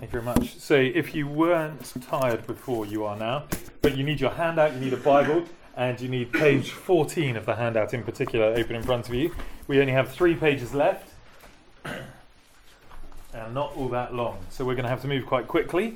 Thank you very much. So if you weren't tired before, you are now. But you need your handout, you need a Bible, and you need page 14 of the handout in particular open in front of you. We only have 3 pages left, and not all that long. So we're going to have to move quite quickly.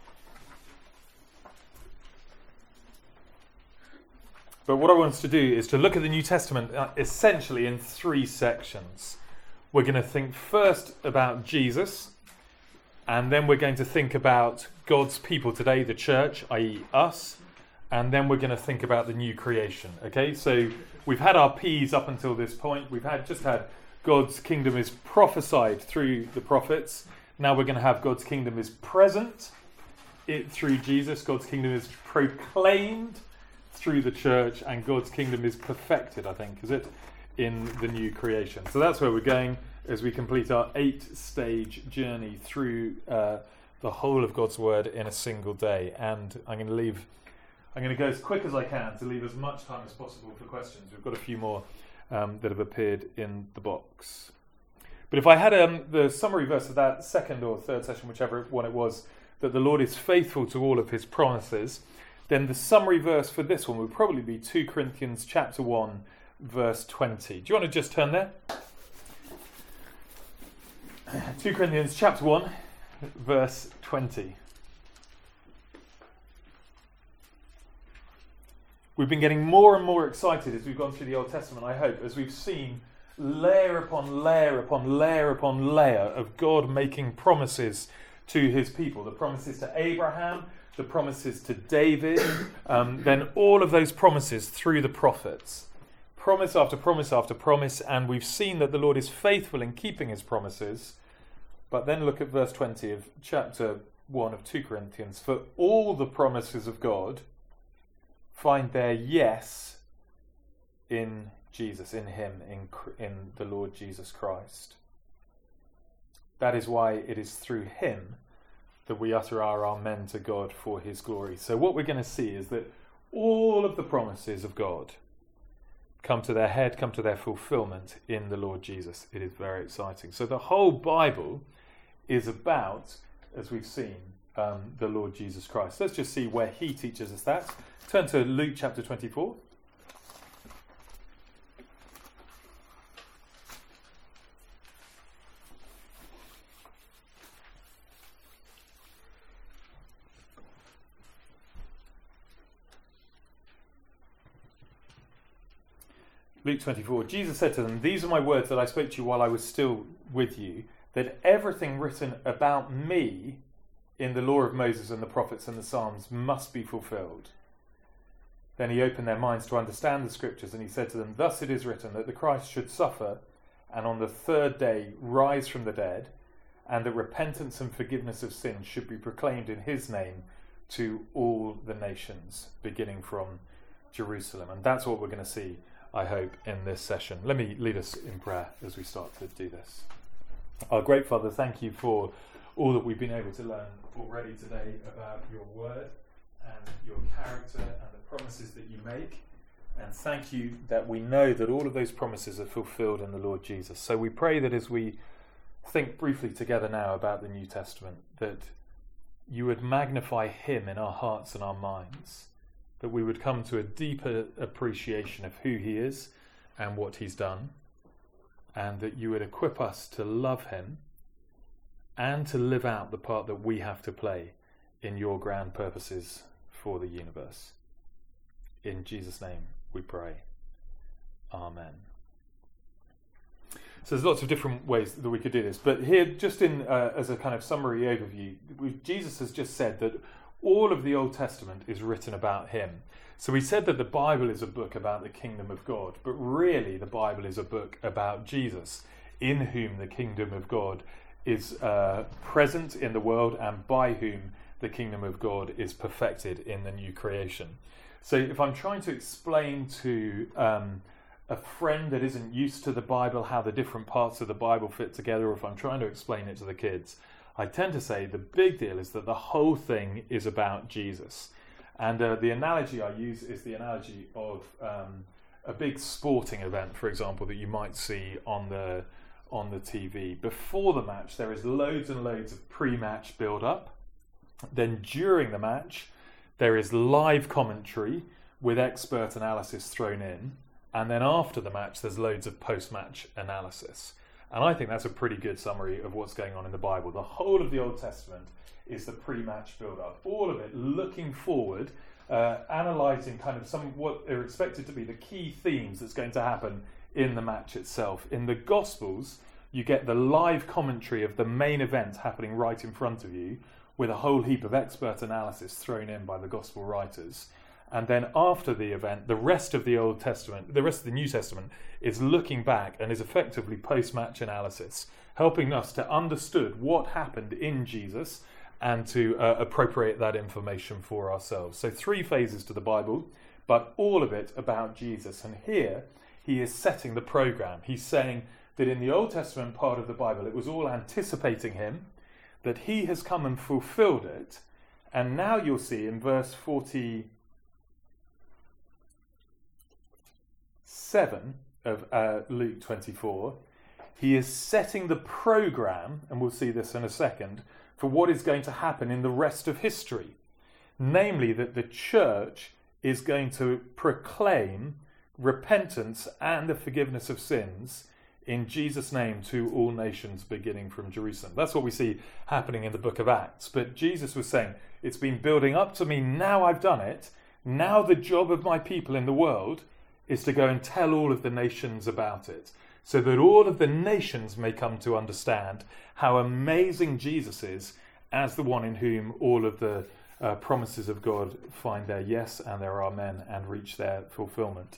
But what I want us to do is to look at the New Testament essentially in 3 sections. We're going to think first about Jesus, and then we're going to think about God's people today, the church, i.e. us, and then we're going to think about the new creation. Okay, so we've had our P's up until this point. We've just had God's kingdom is prophesied through the prophets. Now we're going to have God's kingdom is present through Jesus. God's kingdom is proclaimed through the church, and God's kingdom is perfected, I think, is it, in the new creation. So that's where we're going as we complete our 8-stage journey through the whole of God's word in a single day. And I'm going to go as quick as I can to leave as much time as possible for questions. We've got a few more that have appeared in the box. But if I had the summary verse of that second or third session, whichever one it was, that the Lord is faithful to all of his promises, then the summary verse for this one would probably be 2 Corinthians chapter 1, verse 20. Do you want to just turn there? 2 Corinthians chapter 1, verse 20. We've been getting more and more excited as we've gone through the Old Testament, I hope, as we've seen layer upon layer upon layer upon layer of God making promises to his people. The promises to Abraham, the promises to David, then all of those promises through the prophets. Promise after promise after promise, and we've seen that the Lord is faithful in keeping his promises. But then look at verse 20 of chapter 1 of 2 Corinthians. For all the promises of God find their yes in Jesus, in him, in the Lord Jesus Christ. That is why it is through him that we utter our amen to God for his glory. So what we're going to see is that all of the promises of God come to their head, come to their fulfillment in the Lord Jesus. It is very exciting. So the whole Bible is about, as we've seen, the Lord Jesus Christ. Let's just see where he teaches us that. Turn to Luke chapter 24. Luke 24, Jesus said to them, "These are my words that I spoke to you while I was still with you, that everything written about me in the law of Moses and the prophets and the Psalms must be fulfilled." Then he opened their minds to understand the scriptures, and he said to them, "Thus it is written that the Christ should suffer and on the 3rd day rise from the dead, and that repentance and forgiveness of sins should be proclaimed in his name to all the nations, beginning from Jerusalem." And that's what we're going to see, I hope, in this session. Let me lead us in prayer as we start to do this. Our great Father, thank you for all that we've been able to learn already today about your word and your character and the promises that you make. And thank you that we know that all of those promises are fulfilled in the Lord Jesus. So we pray that as we think briefly together now about the New Testament, that you would magnify him in our hearts and our minds, that we would come to a deeper appreciation of who he is and what he's done, and that you would equip us to love him and to live out the part that we have to play in your grand purposes for the universe. In Jesus' name we pray. Amen. So there's lots of different ways that we could do this, but here, just in as a kind of summary overview, Jesus has just said that all of the Old Testament is written about him. So we said that the Bible is a book about the kingdom of God, but really the Bible is a book about Jesus, in whom the kingdom of God is present in the world, and by whom the kingdom of God is perfected in the new creation. So if I'm trying to explain to a friend that isn't used to the Bible how the different parts of the Bible fit together, or if I'm trying to explain it to the kids, I tend to say the big deal is that the whole thing is about Jesus. And the analogy I use is the analogy of a big sporting event, for example, that you might see on the on the TV. Before the match, there is loads and loads of pre-match build-up. Then during the match, there is live commentary with expert analysis thrown in. And then after the match, there's loads of post-match analysis. And I think that's a pretty good summary of what's going on in the Bible. The whole of the Old Testament is the pre-match build-up. All of it looking forward, analysing kind of what are expected to be the key themes that's going to happen in the match itself. In the Gospels, you get the live commentary of the main event happening right in front of you, with a whole heap of expert analysis thrown in by the Gospel writers. And then after the event, the rest of the Old Testament, the rest of the New Testament, is looking back and is effectively post-match analysis, helping us to understand what happened in Jesus and to appropriate that information for ourselves. So 3 phases to the Bible, but all of it about Jesus. And here he is setting the program. He's saying that in the Old Testament part of the Bible, it was all anticipating him, that he has come and fulfilled it. And now you'll see in verse 47 of Luke 24, he is setting the program, and we'll see this in a second, for what is going to happen in the rest of history. Namely, that the church is going to proclaim repentance and the forgiveness of sins in Jesus' name to all nations, beginning from Jerusalem. That's what we see happening in the book of Acts. But Jesus was saying, it's been building up to me, now I've done it. Now the job of my people in the world is to go and tell all of the nations about it, so that all of the nations may come to understand how amazing Jesus is as the one in whom all of the promises of God find their yes and their amen and reach their fulfillment.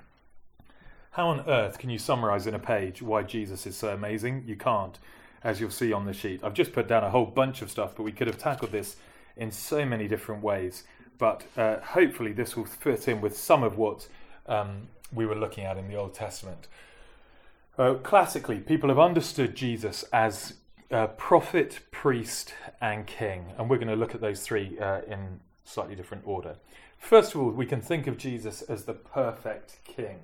How on earth can you summarise in a page why Jesus is so amazing? You can't, as you'll see on the sheet. I've just put down a whole bunch of stuff, but we could have tackled this in so many different ways. But hopefully this will fit in with some of what we were looking at in the Old Testament. Classically, people have understood Jesus as prophet, priest, and king. And we're going to look at those 3 in slightly different order. First of all, we can think of Jesus as the perfect king.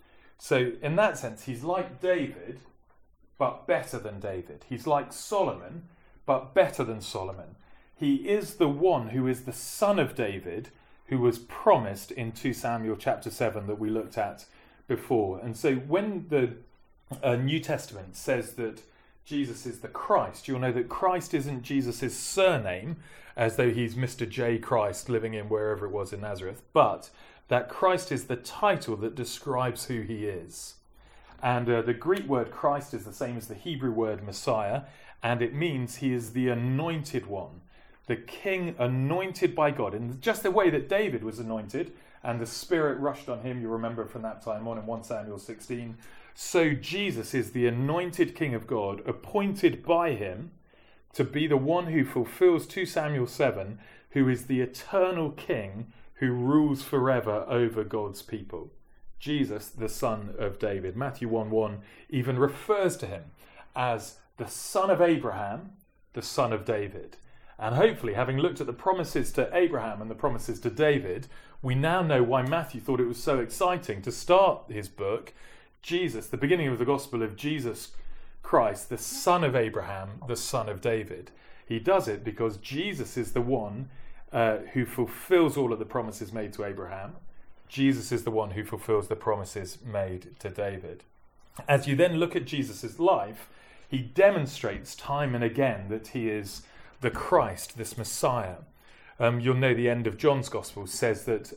So in that sense, he's like David, but better than David. He's like Solomon, but better than Solomon. He is the one who is the son of David, who was promised in 2 Samuel chapter 7 that we looked at before. And so when the New Testament says that Jesus is the Christ, you'll know that Christ isn't Jesus' surname, as though he's Mr. J. Christ living in wherever it was in Nazareth, but that Christ is the title that describes who he is. And the Greek word Christ is the same as the Hebrew word Messiah, and it means he is the anointed one, the king anointed by God, in just the way that David was anointed, and the Spirit rushed on him, you remember from that time on in 1 Samuel 16. So Jesus is the anointed king of God, appointed by him to be the one who fulfills 2 Samuel 7, who is the eternal king who rules forever over God's people. Jesus, the son of David. Matthew 1:1 even refers to him as the son of Abraham, the son of David. And hopefully, having looked at the promises to Abraham and the promises to David, we now know why Matthew thought it was so exciting to start his book, Jesus, the beginning of the gospel of Jesus Christ, the son of Abraham, the son of David. He does it because Jesus is the one who fulfills all of the promises made to Abraham. Jesus is the one who fulfills the promises made to David. As you then look at Jesus' life, he demonstrates time and again that he is the Christ, this Messiah. You'll know the end of John's Gospel says that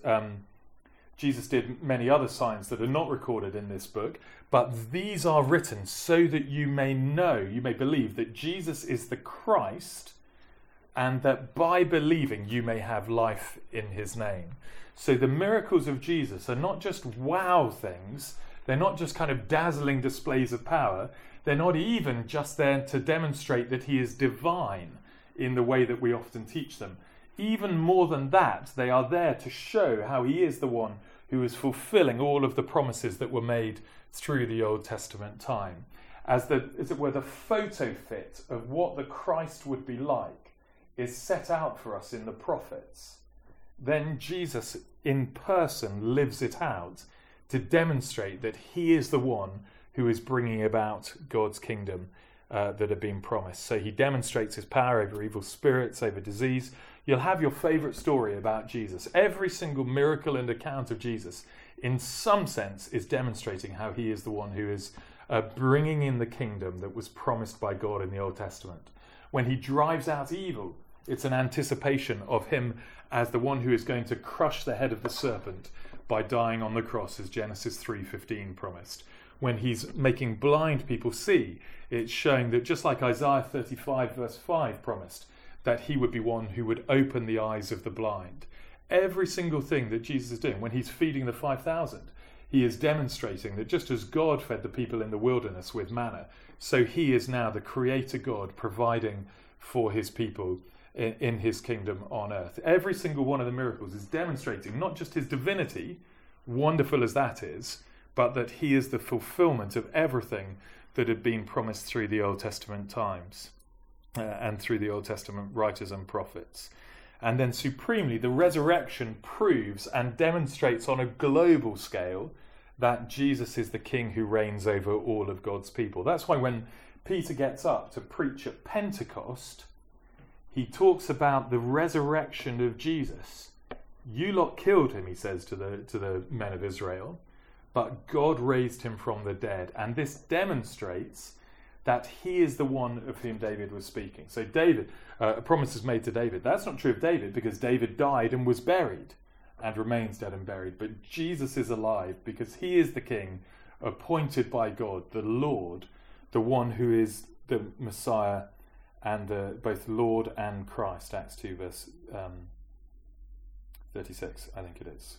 Jesus did many other signs that are not recorded in this book, but these are written so that you may know, you may believe that Jesus is the Christ, and that by believing you may have life in his name. So the miracles of Jesus are not just wow things, they're not just kind of dazzling displays of power, they're not even just there to demonstrate that he is divine in the way that we often teach them. Even more than that, they are there to show how he is the one who is fulfilling all of the promises that were made through the Old Testament time. As it were, the photo fit of what the Christ would be like is set out for us in the prophets. Then Jesus in person lives it out to demonstrate that he is the one who is bringing about God's kingdom that had been promised. So he demonstrates his power over evil spirits, over disease. You'll have your favourite story about Jesus. Every single miracle and account of Jesus, in some sense, is demonstrating how he is the one who is bringing in the kingdom that was promised by God in the Old Testament. When he drives out evil, it's an anticipation of him as the one who is going to crush the head of the serpent by dying on the cross, as Genesis 3:15 promised. When he's making blind people see, it's showing that just like Isaiah 35 verse 5 promised, that he would be one who would open the eyes of the blind. Every single thing that Jesus is doing, when he's feeding the 5,000, he is demonstrating that just as God fed the people in the wilderness with manna, so he is now the creator God providing for his people in his kingdom on earth. Every single one of the miracles is demonstrating not just his divinity, wonderful as that is, but that he is the fulfillment of everything that had been promised through the Old Testament times and through the Old Testament writers and prophets. And then supremely, the resurrection proves and demonstrates on a global scale that Jesus is the King who reigns over all of God's people. That's why when Peter gets up to preach at Pentecost, he talks about the resurrection of Jesus. You lot killed him, he says to the men of Israel, but God raised him from the dead. And this demonstrates that he is the one of whom David was speaking. So David, a promise is made to David. That's not true of David, because David died and was buried and remains dead and buried. But Jesus is alive because he is the King appointed by God, the Lord, the one who is the Messiah and both Lord and Christ. Acts 2 verse 36, I think it is.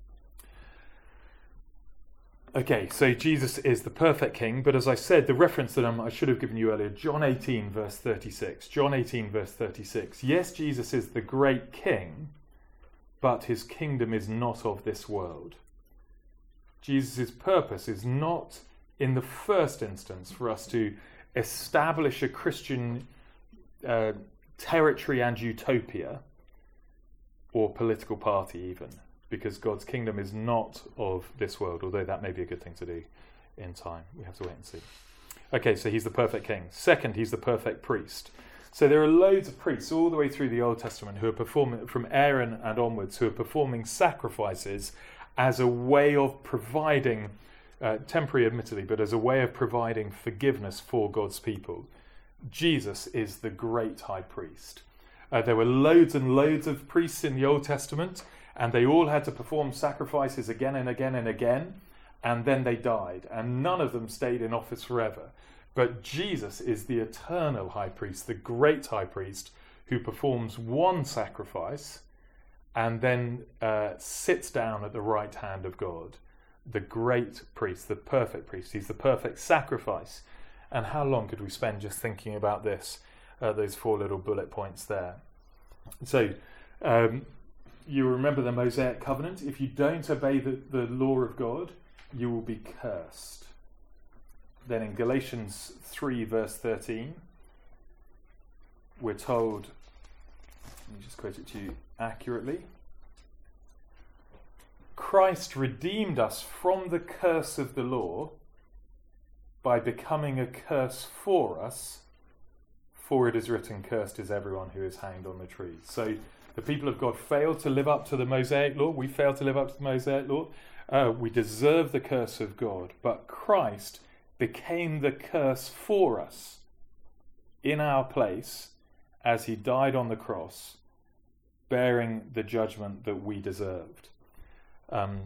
Okay, so Jesus is the perfect King, but as I said, the reference that I should have given you earlier, John 18 verse 36. John 18 verse 36. Yes, Jesus is the great King, but his kingdom is not of this world. Jesus' purpose is not, in the first instance, for us to establish a Christian territory and utopia, or political party even, because God's kingdom is not of this world, although that may be a good thing to do in time. We have to wait and see. Okay, so he's the perfect King. Second, he's the perfect priest. So there are loads of priests all the way through the Old Testament who are performing, from Aaron and onwards, who are performing sacrifices as a way of providing, temporary admittedly, but as a way of providing forgiveness for God's people. Jesus is the great high priest. There were loads and loads of priests in the Old Testament, and they all had to perform sacrifices again and again and again, and then they died, and none of them stayed in office forever. But Jesus is the eternal high priest, the great high priest, who performs one sacrifice and then sits down at the right hand of God. The great priest, the perfect priest. He's the perfect sacrifice. And how long could we spend just thinking about this, those 4 little bullet points there? So, you remember the Mosaic covenant. If you don't obey the law of God, you will be cursed. Then in Galatians 3 verse 13, we're told, let me just quote it to you accurately, Christ redeemed us from the curse of the law by becoming a curse for us, for it is written, cursed is everyone who is hanged on the tree. So the people of God failed to live up to the Mosaic law. We failed to live up to the Mosaic law. We deserve the curse of God. But Christ became the curse for us in our place as he died on the cross, bearing the judgment that we deserved. And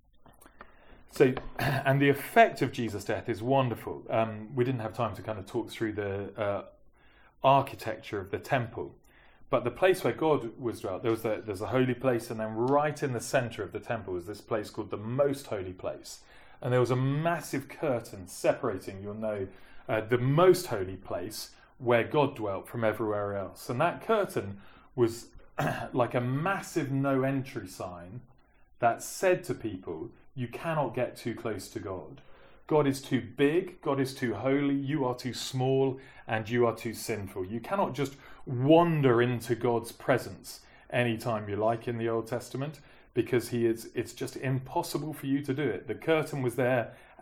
the effect of Jesus' death is wonderful. We didn't have time to kind of talk through the architecture of the temple. But the place where God was dwelt, there's a holy place, and then right in the centre of the temple was this place called the Most Holy Place. And there was a massive curtain separating, you'll know, the Most Holy Place where God dwelt from everywhere else. And that curtain was like a massive no entry sign that said to people, you cannot get too close to God. God is too big, God is too holy, you are too small, and you are too sinful. You cannot just wander into God's presence anytime you like in the Old Testament, because it's just impossible for you to do it. The curtain was there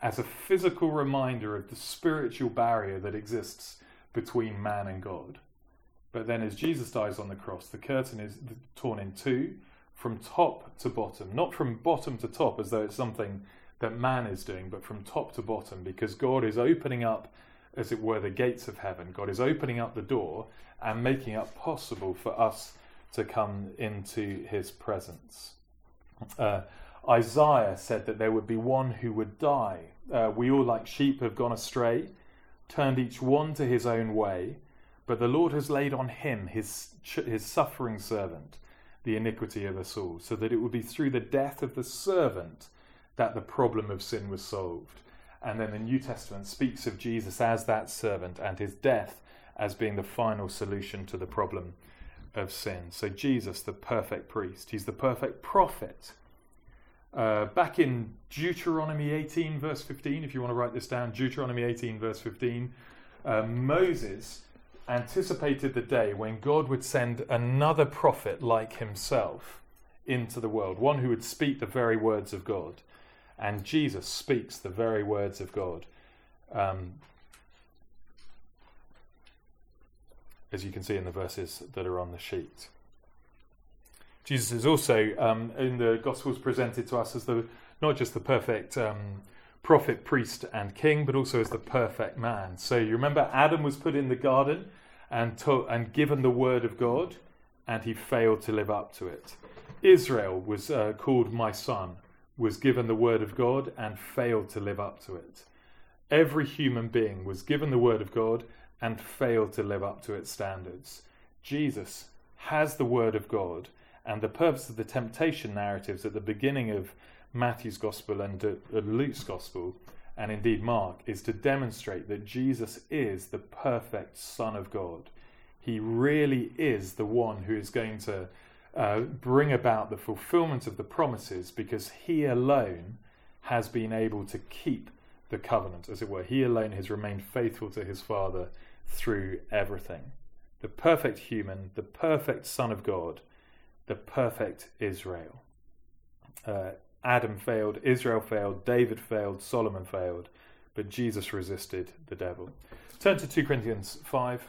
as a physical reminder of the spiritual barrier that exists between man and God. But then as Jesus dies on the cross, the curtain is torn in two, from top to bottom. Not from bottom to top as though it's something that man is doing, but from top to bottom, because God is opening up, as it were, the gates of heaven. God is opening up the door and making it possible for us to come into his presence. Isaiah said that there would be one who would die. We all like sheep have gone astray, turned each one to his own way, but the Lord has laid on him, his suffering servant, the iniquity of us all, so that it would be through the death of the servant that the problem of sin was solved. And then the New Testament speaks of Jesus as that servant and his death as being the final solution to the problem of sin. So Jesus, the perfect priest, he's the perfect prophet. Back in Deuteronomy 18 verse 15, if you want to write this down, Deuteronomy 18 verse 15, Moses anticipated the day when God would send another prophet like himself into the world, one who would speak the very words of God. And Jesus speaks the very words of God. As you can see in the verses that are on the sheet. Jesus is also, in the Gospels, presented to us as not just the perfect prophet, priest and king, but also as the perfect man. So you remember Adam was put in the garden and given the word of God, and he failed to live up to it. Israel was called my son, was given the word of God and failed to live up to it. Every human being was given the word of God and failed to live up to its standards. Jesus has the word of God, and the purpose of the temptation narratives at the beginning of Matthew's Gospel and Luke's Gospel, and indeed Mark, is to demonstrate that Jesus is the perfect Son of God. He really is the one who is going to bring about the fulfillment of the promises, because he alone has been able to keep the covenant, as it were. He alone has remained faithful to his Father through everything. The perfect human, the perfect Son of God, the perfect Israel. Adam failed, Israel failed, David failed, Solomon failed, but Jesus resisted the devil. Turn to 2 Corinthians 5.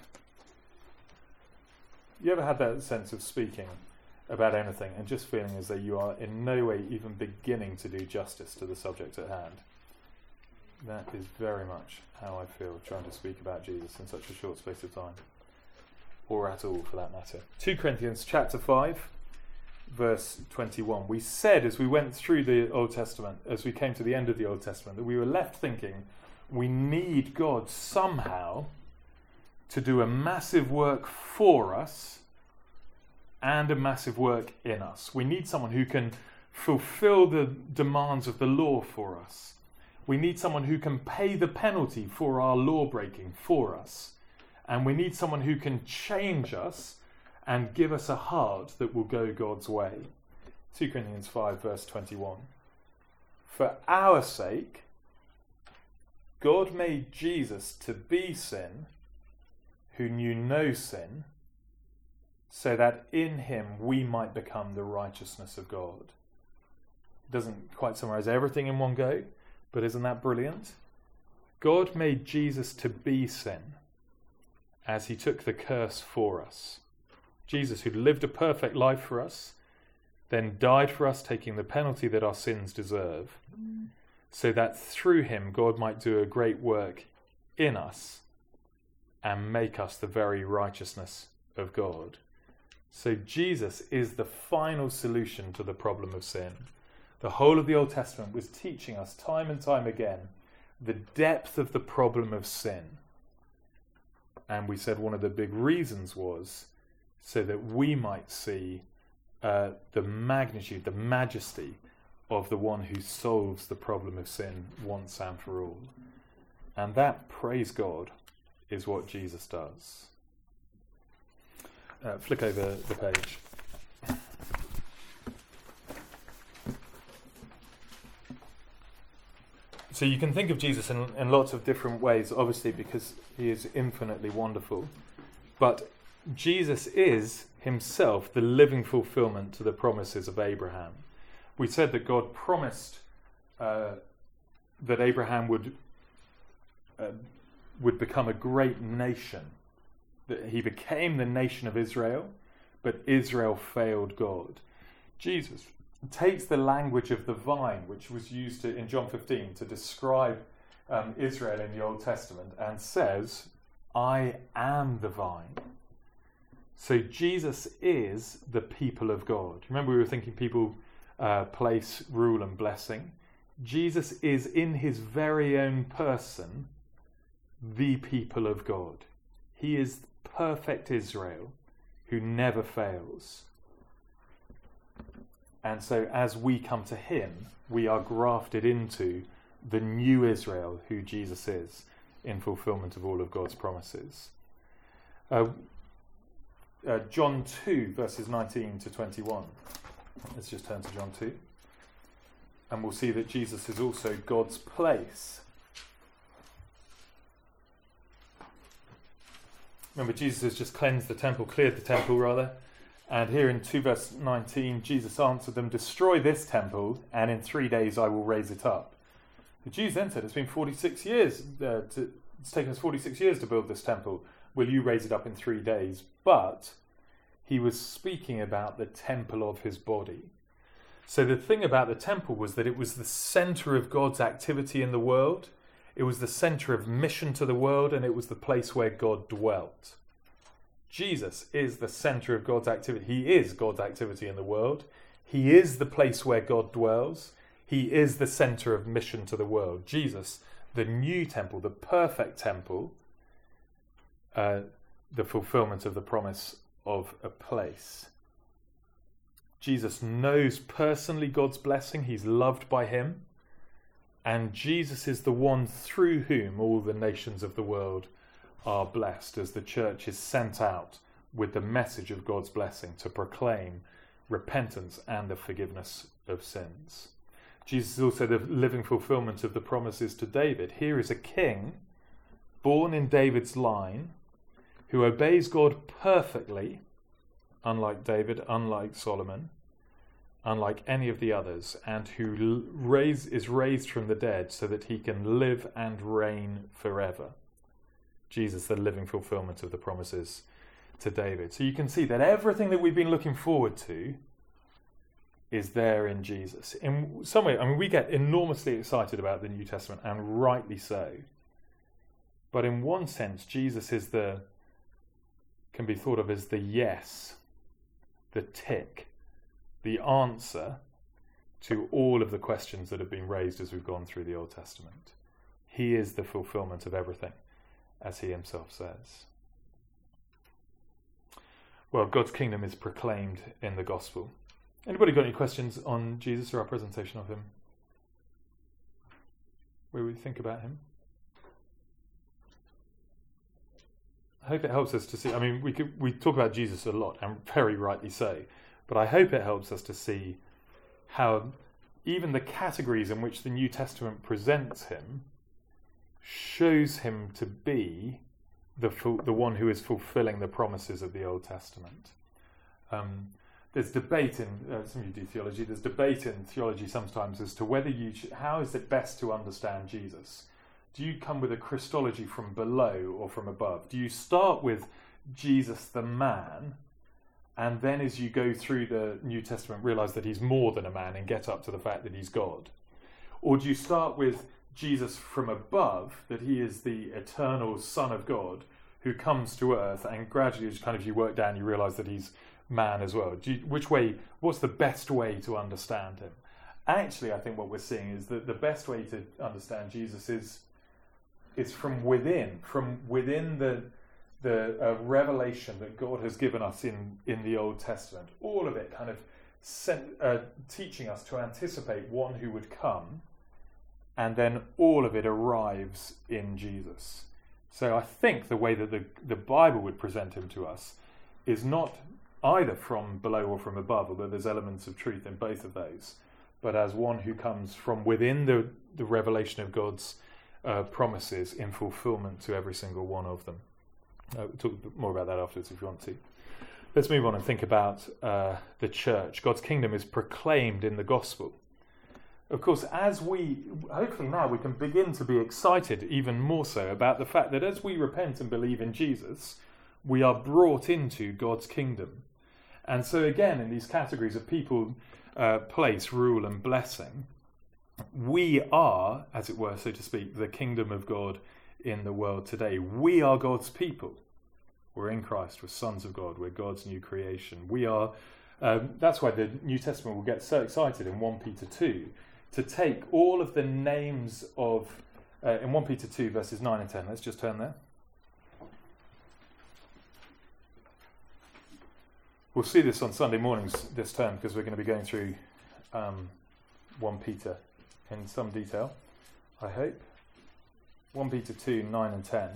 You ever had that sense of speaking about anything and just feeling as though you are in no way even beginning to do justice to the subject at hand? That is very much how I feel trying to speak about Jesus in such a short space of time, or at all for that matter. 2 Corinthians chapter 5, verse 21. We said as we went through the Old Testament, as we came to the end of the Old Testament, that we were left thinking we need God somehow to do a massive work for us and a massive work in us. We need someone who can fulfill the demands of the law for us. We need someone who can pay the penalty for our law breaking for us. And we need someone who can change us and give us a heart that will go God's way. 2 Corinthians 5 verse 21. For our sake, God made Jesus to be sin, who knew no sin, so that in him we might become the righteousness of God. It doesn't quite summarize everything in one go, but isn't that brilliant? God made Jesus to be sin as he took the curse for us. Jesus, who lived a perfect life for us, then died for us, taking the penalty that our sins deserve, so that through him God might do a great work in us and make us the very righteousness of God. So Jesus is the final solution to the problem of sin. The whole of the Old Testament was teaching us time and time again the depth of the problem of sin. And we said one of the big reasons was so that we might see the magnitude, the majesty of the one who solves the problem of sin once and for all. And that, praise God, is what Jesus does. Flick over the page. So you can think of Jesus in lots of different ways, obviously, because he is infinitely wonderful. But Jesus is himself the living fulfillment to the promises of Abraham. We said that God promised that Abraham would become a great nation, that he became the nation of Israel, but Israel failed God. Jesus takes the language of the vine, which was used in John 15 to describe Israel in the Old Testament, and says, I am the vine. So Jesus is the people of God. Remember, we were thinking people, place, rule and blessing. Jesus is in his very own person the people of God. He is perfect Israel who never fails. And so as we come to him, we are grafted into the new Israel who Jesus is, in fulfillment of all of God's promises. John 2, verses 19 to 21. Let's just turn to John 2. And we'll see that Jesus is also God's place. Remember, Jesus has just cleared the temple rather. And here in 2 verse 19, Jesus answered them, destroy this temple, and in 3 days I will raise it up. The Jews then said, it's been 46 years, it's taken us 46 years to build this temple. Will you raise it up in 3 days? But he was speaking about the temple of his body. So the thing about the temple was that it was the centre of God's activity in the world. It was the centre of mission to the world, and it was the place where God dwelt. Jesus is the centre of God's activity. He is God's activity in the world. He is the place where God dwells. He is the centre of mission to the world. Jesus, the new temple, the perfect temple, the fulfillment of the promise of a place. Jesus knows personally God's blessing. He's loved by him. And Jesus is the one through whom all the nations of the world are blessed, as the church is sent out with the message of God's blessing to proclaim repentance and the forgiveness of sins. Jesus is also the living fulfillment of the promises to David. Here is a king born in David's line who obeys God perfectly, unlike David, unlike Solomon, unlike any of the others, and who is raised from the dead so that he can live and reign forever. Jesus, the living fulfillment of the promises to David. So you can see that everything that we've been looking forward to is there in Jesus. In some way, we get enormously excited about the New Testament, and rightly so. But in one sense, Jesus can be thought of as the yes, the tick, the answer to all of the questions that have been raised as we've gone through the Old Testament. He is the fulfillment of everything, as he himself says. Well, God's kingdom is proclaimed in the gospel. Anybody got any questions on Jesus or our presentation of him? Where we think about him? I hope it helps us to see. We talk about Jesus a lot, and very rightly so. But I hope it helps us to see how even the categories in which the New Testament presents him shows him to be the one who is fulfilling the promises of the Old Testament. There's debate in some of you do theology. There's debate in theology sometimes as to whether how is it best to understand Jesus. Do you come with a Christology from below or from above? Do you start with Jesus the man, and then as you go through the New Testament realise that he's more than a man and get up to the fact that he's God? Or do you start with Jesus from above, that he is the eternal Son of God who comes to earth, and gradually as you work down you realise that he's man as well? What's the best way to understand him? Actually, I think what we're seeing is that the best way to understand Jesus is from within the revelation that God has given us in the Old Testament. All of it kind of teaching us to anticipate one who would come, and then all of it arrives in Jesus. So I think the way that the Bible would present him to us is not either from below or from above, although there's elements of truth in both of those, but as one who comes from within the revelation of God's promises in fulfillment to every single one of them. We'll talk more about that afterwards if you want to. Let's move on and think about the church. God's kingdom is proclaimed in the gospel. of course, hopefully now we can begin to be excited even more so about the fact that as we repent and believe in Jesus, we are brought into God's kingdom. And so again, in these categories of people, place, rule and blessing, we are, as it were, so to speak, the kingdom of God in the world today. We are God's people. We're in Christ. We're sons of God. We're God's new creation. We are. That's why the New Testament will get so excited in 1 Peter 2 to take all of the names of, in 1 Peter 2 verses 9 and 10. Let's just turn there. We'll see this on Sunday mornings this term because we're going to be going through 1 Peter in some detail, I hope. 1 Peter 2, 9 and 10.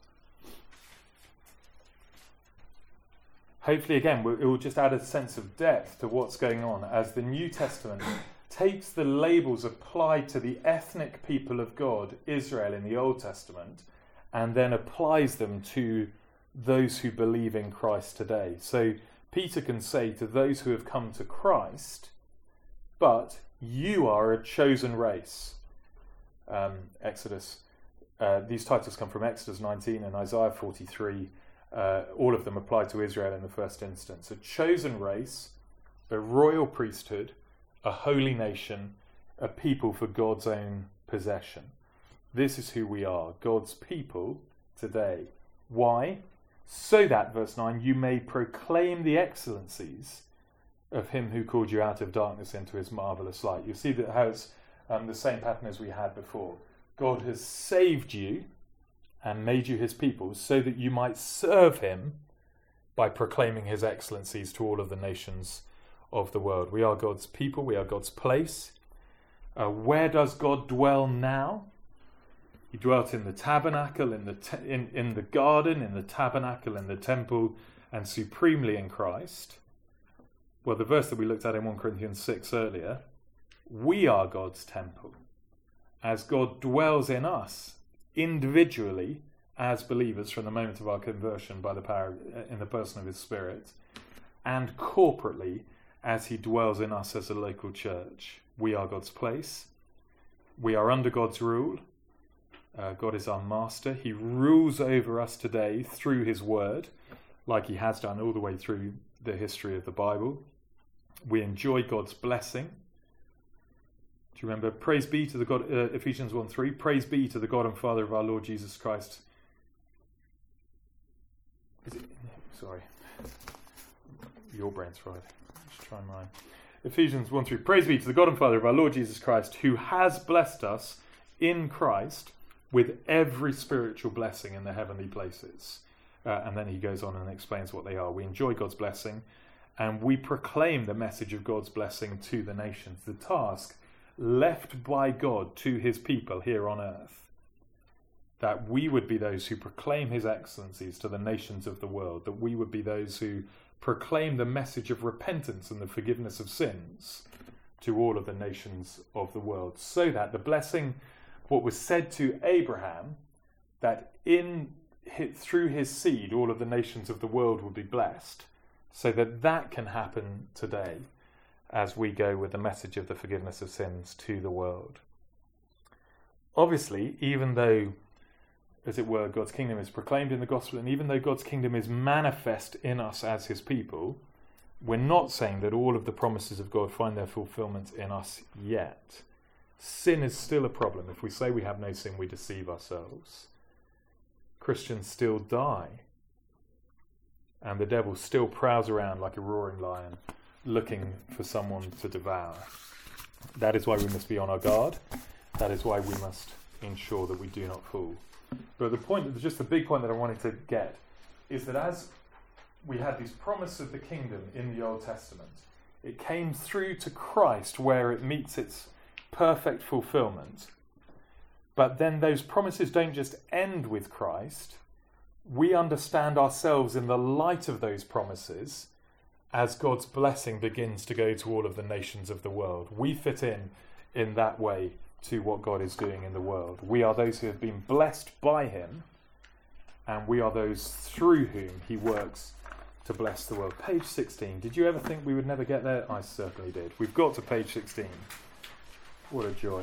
Hopefully, again, it will just add a sense of depth to what's going on as the New Testament takes the labels applied to the ethnic people of God, Israel, in the Old Testament, and then applies them to those who believe in Christ today. So Peter can say to those who have come to Christ, but you are a chosen race. Exodus. These titles come from Exodus 19 and Isaiah 43. All of them apply to Israel in the first instance. A chosen race, a royal priesthood, a holy nation, a people for God's own possession. This is who we are, God's people today. Why? So that, verse 9, you may proclaim the excellencies of him who called you out of darkness into his marvellous light. You see that how it's the same pattern as we had before. God has saved you and made you his people so that you might serve him by proclaiming his excellencies to all of the nations of the world. We are God's people. We are God's place. Where does God dwell now? He dwelt in the tabernacle, in the garden, in the tabernacle, in the temple, and supremely in Christ. Well, the verse that we looked at in 1 Corinthians 6 earlier, we are God's temple, as God dwells in us individually as believers from the moment of our conversion by the power in the person of his Spirit, and corporately as he dwells in us as a local church. We are God's place. We are under God's rule. God is our master. He rules over us today through his word, like he has done all the way through the history of the Bible. We enjoy God's blessing. Do you remember? Praise be to the God, Ephesians 1:3. Praise be to the God and Father of our Lord Jesus Christ. Sorry. Your brain's fried. Let's try mine. Ephesians 1:3. Praise be to the God and Father of our Lord Jesus Christ, who has blessed us in Christ with every spiritual blessing in the heavenly places. And then he goes on and explains what they are. We enjoy God's blessing, and we proclaim the message of God's blessing to the nations. The task left by God to his people here on earth, that we would be those who proclaim his excellencies to the nations of the world, that we would be those who proclaim the message of repentance and the forgiveness of sins to all of the nations of the world, so that the blessing, what was said to Abraham, that through his seed all of the nations of the world would be blessed, so that can happen today as we go with the message of the forgiveness of sins to the world. Obviously, even though, as it were, God's kingdom is proclaimed in the gospel, and even though God's kingdom is manifest in us as his people, we're not saying that all of the promises of God find their fulfillment in us yet. Sin is still a problem. If we say we have no sin, we deceive ourselves. Christians still die. And the devil still prowls around like a roaring lion, looking for someone to devour. That is why we must be on our guard. That is why we must ensure that we do not fall. But the big point that I wanted to get is that as we had this promise of the kingdom in the Old Testament, it came through to Christ where it meets its perfect fulfillment. But then those promises don't just end with Christ. We understand ourselves in the light of those promises as God's blessing begins to go to all of the nations of the world. We fit in that way to what God is doing in the world. We are those who have been blessed by him, and we are those through whom he works to bless the world. Page 16. Did you ever think we would never get there? I certainly did. We've got to page 16. What a joy.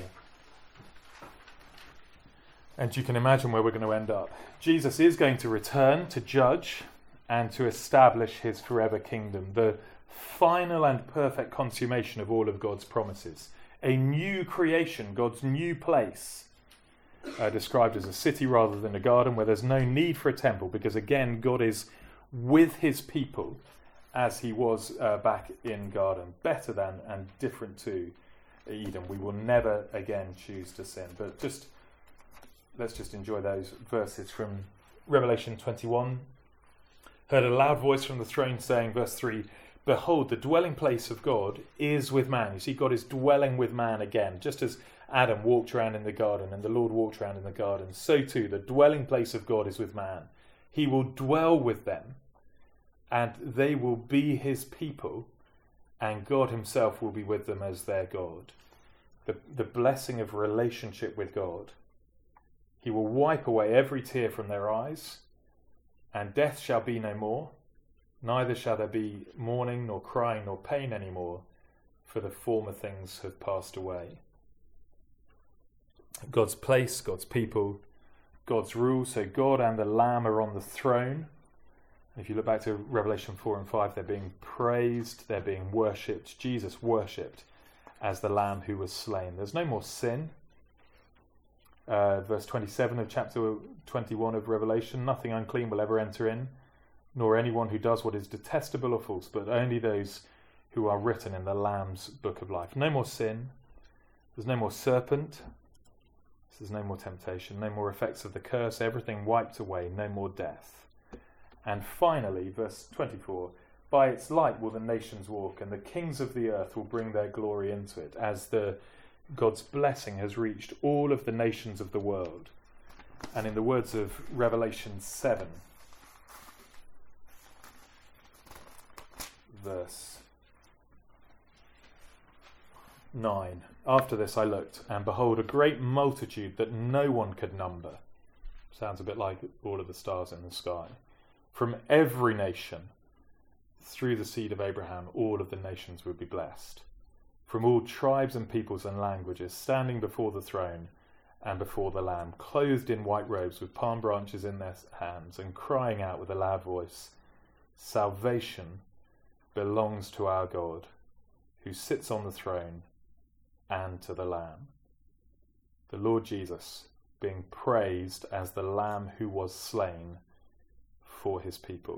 And you can imagine where we're going to end up. Jesus is going to return to judge and to establish his forever kingdom, the final and perfect consummation of all of God's promises. A new creation, God's new place, described as a city rather than a garden, where there's no need for a temple, because again, God is with his people as he was back in garden, better than and different to Eden. We will never again choose to sin. But let's just enjoy those verses from Revelation 21. Heard a loud voice from the throne saying, verse 3, "Behold, the dwelling place of God is with man." You see, God is dwelling with man again, just as Adam walked around in the garden and the Lord walked around in the garden. So too, the dwelling place of God is with man. He will dwell with them, and they will be his people, and God himself will be with them as their God. The blessing of relationship with God. He will wipe away every tear from their eyes, and death shall be no more. Neither shall there be mourning, nor crying, nor pain any more, for the former things have passed away. God's place, God's people, God's rule. So God and the Lamb are on the throne. If you look back to Revelation 4 and 5, they're being praised, they're being worshipped. Jesus worshipped as the Lamb who was slain. There's no more sin. Verse 27 of chapter 21 of Revelation, "Nothing unclean will ever enter in, nor anyone who does what is detestable or false, but only those who are written in the Lamb's book of life." No more sin. There's no more serpent. There's no more temptation. No more effects of the curse. Everything wiped away. No more death. And finally, verse 24, "By its light will the nations walk, and the kings of the earth will bring their glory into it," as God's blessing has reached all of the nations of the world. And in the words of Revelation 7, verse 9, "After this I looked, and behold, a great multitude that no one could number." Sounds a bit like all of the stars in the sky. "From every nation, through the seed of Abraham, all of the nations would be blessed. From all tribes and peoples and languages, standing before the throne and before the Lamb, clothed in white robes with palm branches in their hands, and crying out with a loud voice, 'Salvation belongs to our God, who sits on the throne, and to the Lamb.'" The Lord Jesus being praised as the Lamb who was slain for his people.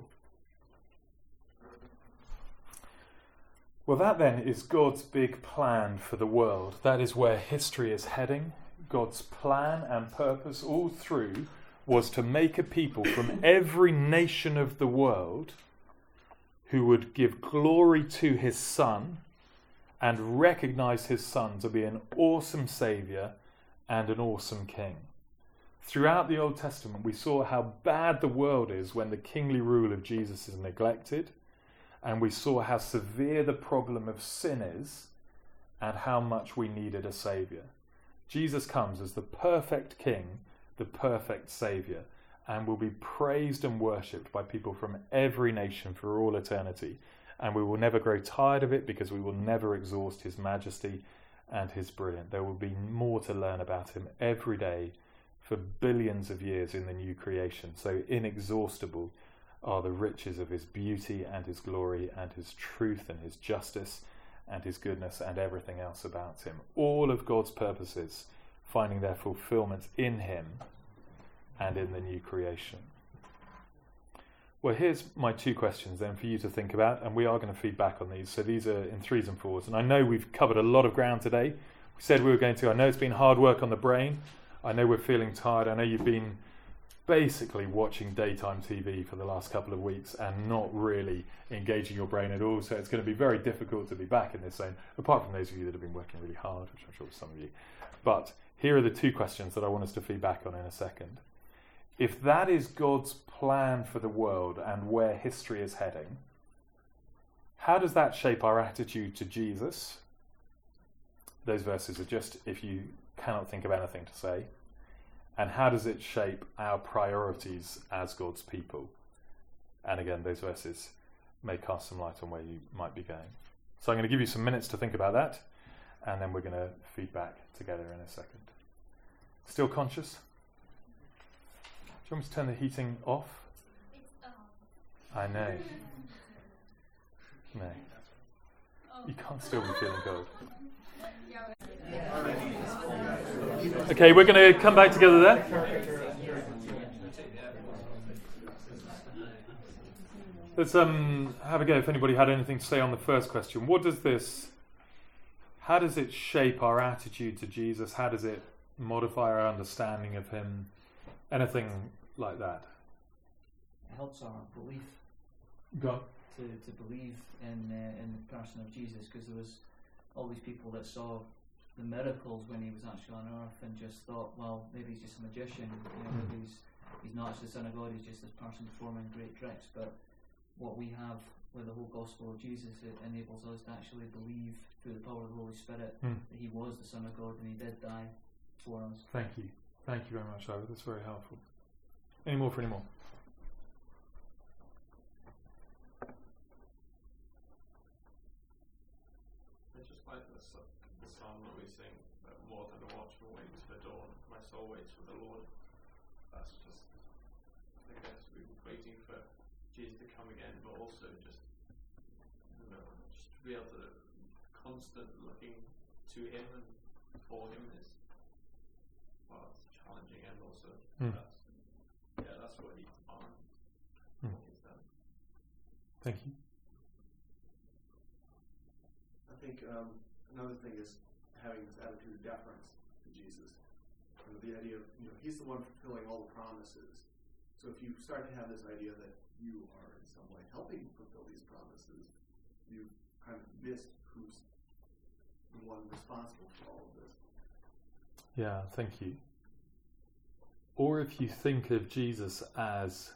Well, that then is God's big plan for the world. That is where history is heading. God's plan and purpose all through was to make a people from every nation of the world who would give glory to his Son and recognize his Son to be an awesome Saviour and an awesome King. Throughout the Old Testament, we saw how bad the world is when the kingly rule of Jesus is neglected, and we saw how severe the problem of sin is and how much we needed a Saviour. Jesus comes as the perfect King, the perfect Saviour, and will be praised and worshipped by people from every nation for all eternity. And we will never grow tired of it, because we will never exhaust his majesty and his brilliance. There will be more to learn about him every day for billions of years in the new creation. So inexhaustible are the riches of his beauty and his glory and his truth and his justice and his goodness and everything else about him. All of God's purposes finding their fulfillment in him and in the new creation. Well, here's my two questions then for you to think about, and we are going to feed back on these. So these are in 3s and 4s, and I know we've covered a lot of ground today. We said we were going to. I know it's been hard work on the brain. I know we're feeling tired. I know you've been basically watching daytime TV for the last couple of weeks and not really engaging your brain at all, so it's going to be very difficult to be back in this zone, apart from those of you that have been working really hard, which I'm sure some of you. But here are the two questions that I want us to feed back on in a second. If that is God's plan for the world and where history is heading, how does that shape our attitude to Jesus? Those verses are just if you cannot think of anything to say. And how does it shape our priorities as God's people? And again, those verses may cast some light on where you might be going. So I'm going to give you some minutes to think about that. and then we're going to feed back together in a second. Still conscious? Do you want me to turn the heating off? I know. No. You can't still be feeling cold. Okay, we're going to come back together there. Let's have a go if anybody had anything to say on the first question. How does it shape our attitude to Jesus? How does it modify our understanding of him? Anything like that? It helps our belief. Go on. To believe in the person of Jesus, because there was all these people that saw the miracles when he was actually on earth and just thought, well, maybe he's just a magician, maybe he's not actually the Son of God, he's just this person performing great tricks. But what we have with the whole gospel of Jesus, it enables us to actually believe through the power of the Holy Spirit that he was the Son of God and he did die for us. Thank you very much, Ira. That's very helpful. Any more? Like the song that we sing, that more than a watchman waits for dawn, my soul waits for the Lord. That's just, I guess, we're waiting for Jesus to come again, but also just to be able to constant looking to him and for him is, well, it's challenging, and also that's what he's on. What he's done. Thank you. I think another thing is having this attitude of deference to Jesus. The idea of, he's the one fulfilling all the promises. So if you start to have this idea that you are in some way helping fulfill these promises, you kind of missed who's the one responsible for all of this. Yeah, thank you. Or if you think of Jesus as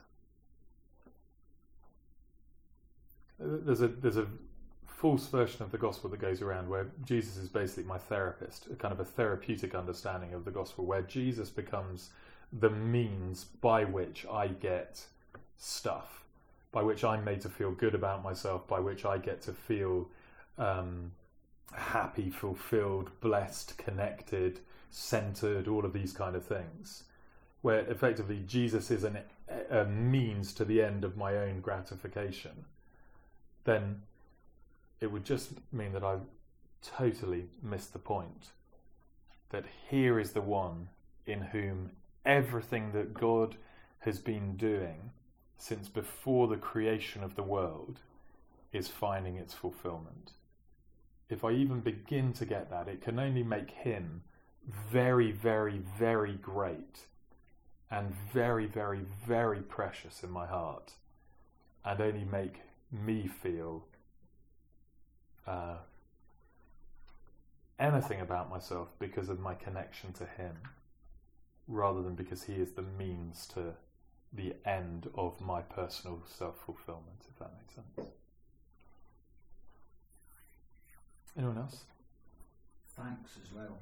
there's a false version of the gospel that goes around where Jesus is basically my therapist, a kind of a therapeutic understanding of the gospel, where Jesus becomes the means by which I get stuff, by which I'm made to feel good about myself, by which I get to feel happy, fulfilled, blessed, connected, centered, all of these kind of things, where effectively Jesus is a means to the end of my own gratification. Then it would just mean that I totally missed the point. That here is the one in whom everything that God has been doing since before the creation of the world is finding its fulfillment. If I even begin to get that, it can only make him very, very, very great and very, very, very precious in my heart, and only make me feel anything about myself because of my connection to him, rather than because he is the means to the end of my personal self-fulfillment, if that makes sense. Anyone else? Thanks as well.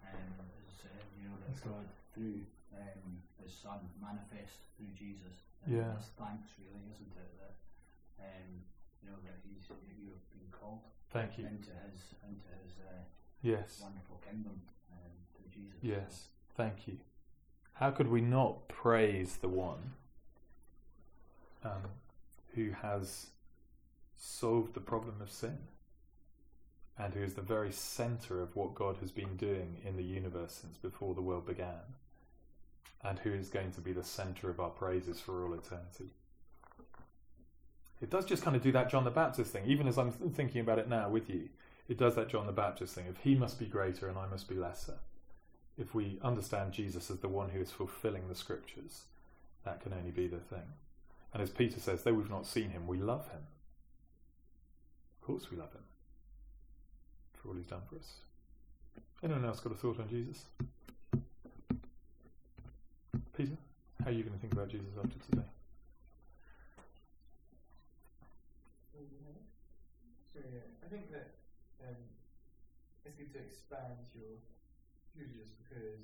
That God through his Son manifest through Jesus. It's thanks, really, isn't it? That that you've been called. Thank you. into his Yes. wonderful kingdom through Jesus. Yes. Thank you. How could we not praise the one who has solved the problem of sin, and who is the very centre of what God has been doing in the universe since before the world began, and who is going to be the centre of our praises for all eternity? It does just kind of do that John the Baptist thing, even as I'm thinking about it now with you. It does that John the Baptist thing of he must be greater and I must be lesser. If we understand Jesus as the one who is fulfilling the scriptures, that can only be the thing. And as Peter says, though we've not seen him, we love him. Of course we love him for all he's done for us. Anyone else got a thought on Jesus? Peter, how are you going to think about Jesus after today? I think that it's good to expand your Jesus, because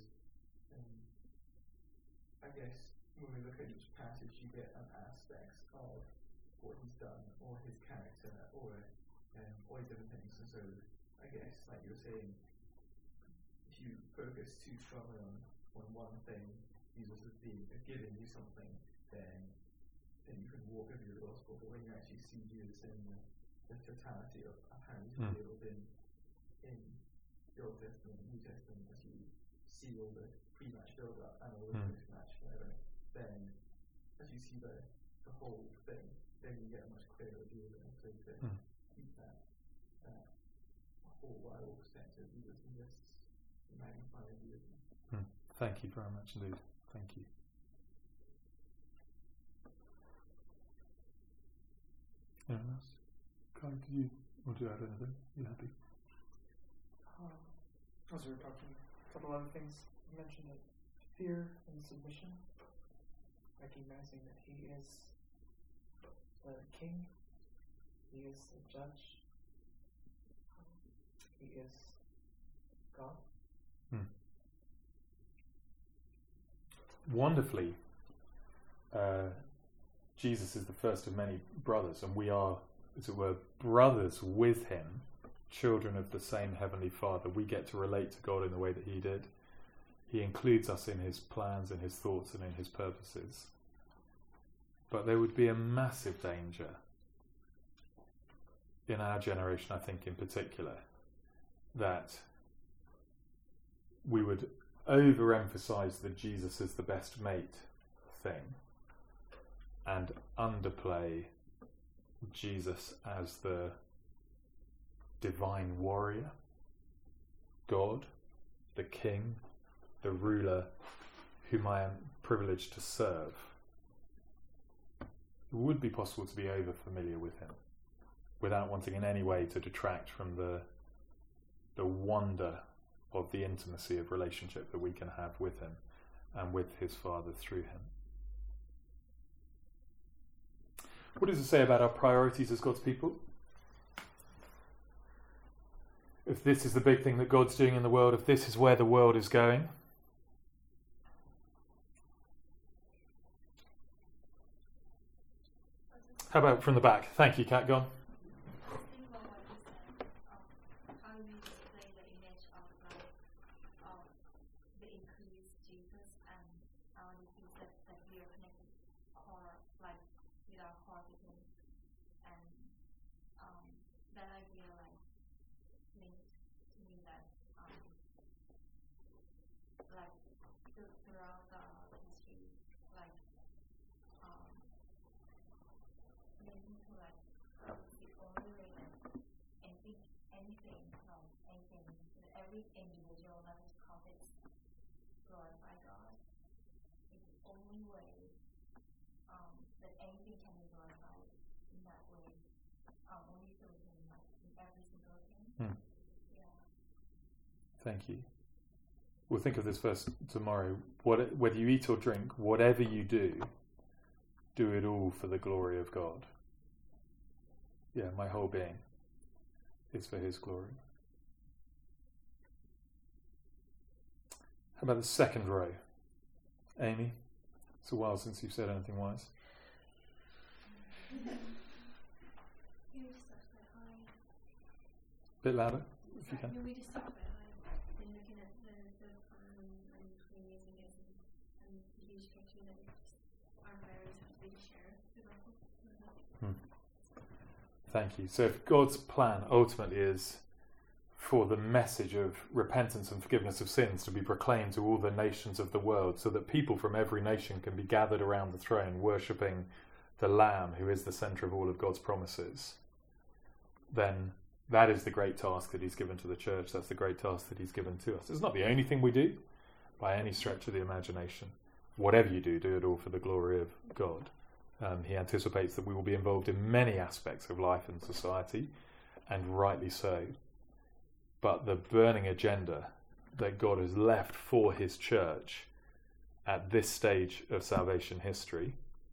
I guess when we look at each passage you get aspects of what he's done or his character or all these different things, and so I guess, like you were saying, if you focus too strongly on one thing, Jesus is giving you something, then you can walk over the gospel. But when you actually see Jesus in the totality of how he's revealed in the Old Testament, New Testament, as you see all the pre-match build-up and all the post-match whatever, then as you see the whole thing, then you get a much clearer view of it. So to keep that whole wide perspective, Jesus can just magnify and view it. Thank you very much indeed. Thank you. Anyone else? Kai, did you want to add anything? You happy? As we were talking, a couple other things. You mentioned it. Fear and submission. Recognizing that he is the king, he is the judge, he is God. Wonderfully, Jesus is the first of many brothers, and we are, as it were, brothers with him, children of the same Heavenly Father. We get to relate to God in the way that he did. He includes us in his plans, in his thoughts, and in his purposes. But there would be a massive danger in our generation, I think in particular, that we would overemphasize the Jesus is the best mate thing and underplay Jesus as the divine warrior, God, the king, the ruler whom I am privileged to serve. It would be possible to be over familiar with him without wanting in any way to detract from the wonder of the intimacy of relationship that we can have with him and with his Father through him. What does it say about our priorities as God's people? If this is the big thing that God's doing in the world, if this is where the world is going, how about from the back? Thank you, Kat. Go on. Every individual that has prophets glorify God. It's the only way that anything can be glorified in that way. Only through him, like in every single thing. Yeah. Thank you. We'll think of this verse tomorrow. Whether you eat or drink, whatever you do it all for the glory of God. Yeah, my whole being is for his glory. How about the second row? Amy? It's a while since you've said anything wise. Bit louder, if you can. We just talked about how in looking at the plan and ways and the huge picture that our priorities have to be to share the gospel. Thank you. So if God's plan ultimately is for the message of repentance and forgiveness of sins to be proclaimed to all the nations of the world, so that people from every nation can be gathered around the throne worshipping the Lamb who is the centre of all of God's promises, then that is the great task that he's given to the church. That's the great task that he's given to us. It's not the only thing we do by any stretch of the imagination. Whatever you do it all for the glory of God. He anticipates that we will be involved in many aspects of life and society, and rightly so. But the burning agenda that God has left for his church at this stage of salvation history,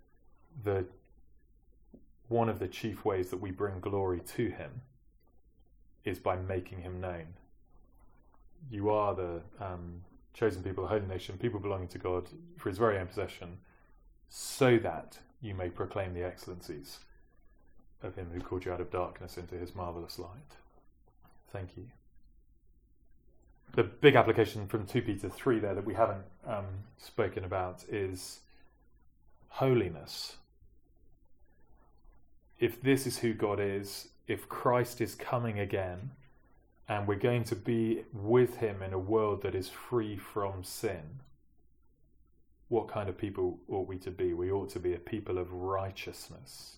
one of the chief ways that we bring glory to him is by making him known. You are the chosen people, a holy nation, people belonging to God for his very own possession, so that you may proclaim the excellencies of him who called you out of darkness into his marvellous light. Thank you. The big application from 2 Peter 3 there that we haven't spoken about is holiness. If this is who God is, if Christ is coming again, and we're going to be with him in a world that is free from sin, what kind of people ought we to be? We ought to be a people of righteousness.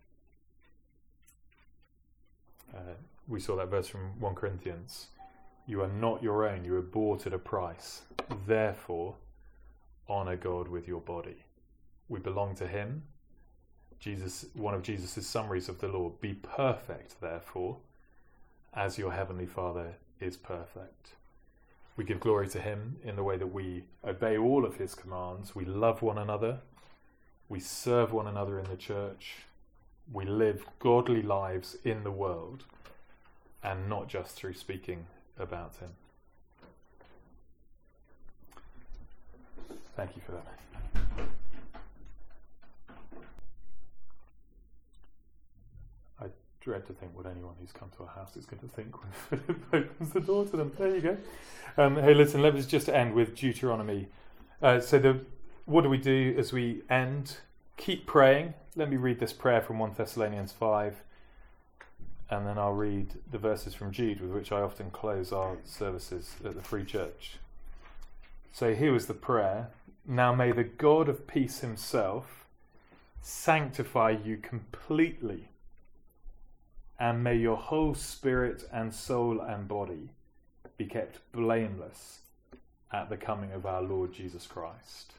We saw that verse from 1 Corinthians. You are not your own, you were bought at a price. Therefore, honour God with your body. We belong to him. Jesus, one of Jesus' summaries of the law, be perfect, therefore, as your heavenly Father is perfect. We give glory to him in the way that we obey all of his commands. We love one another. We serve one another in the church. We live godly lives in the world, and not just through speaking about him. Thank you for that. I dread to think what anyone who's come to our house is going to think when Philip opens the door to them. There you go. Hey, listen, let us just end with Deuteronomy. What do we do as we end? Keep praying. Let me read this prayer from 1 Thessalonians 5, and then I'll read the verses from Jude with which I often close our services at the Free Church. So here was the prayer. Now may the God of peace himself sanctify you completely, and may your whole spirit and soul and body be kept blameless at the coming of our Lord Jesus Christ.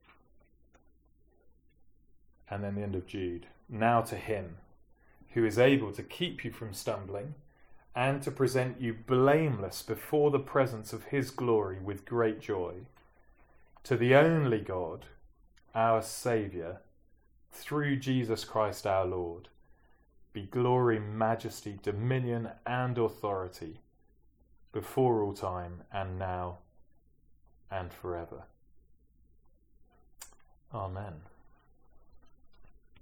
And then the end of Jude. Now to him who is able to keep you from stumbling and to present you blameless before the presence of his glory with great joy, to the only God, our Saviour, through Jesus Christ our Lord, be glory, majesty, dominion and authority before all time and now and forever. Amen.